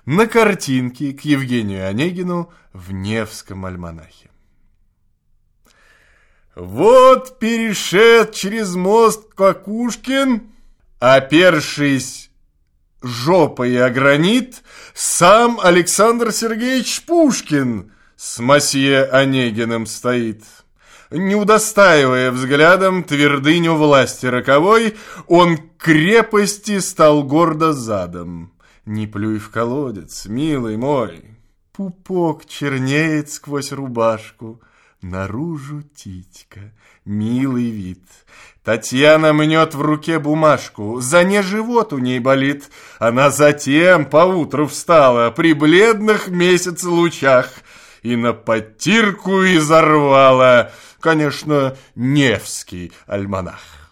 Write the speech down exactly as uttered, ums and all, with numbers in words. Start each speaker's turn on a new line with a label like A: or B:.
A: на картинке к Евгению Онегину в Невском альманахе. Вот перешед через мост Кукушкин, опершись жопой о гранит, сам Александр Сергеевич Пушкин с мосье Онегиным стоит. Не удостаивая взглядом твердыню власти роковой, он к крепости стал гордо задом. Не плюй в колодец, милый мой. Пупок чернеет сквозь рубашку, наружу титька, милый вид. Татьяна мнет в руке бумажку, за не живот у ней болит. Она затем поутру встала при бледных месяц лучах и на подтирку изорвала, конечно, Невский альманах.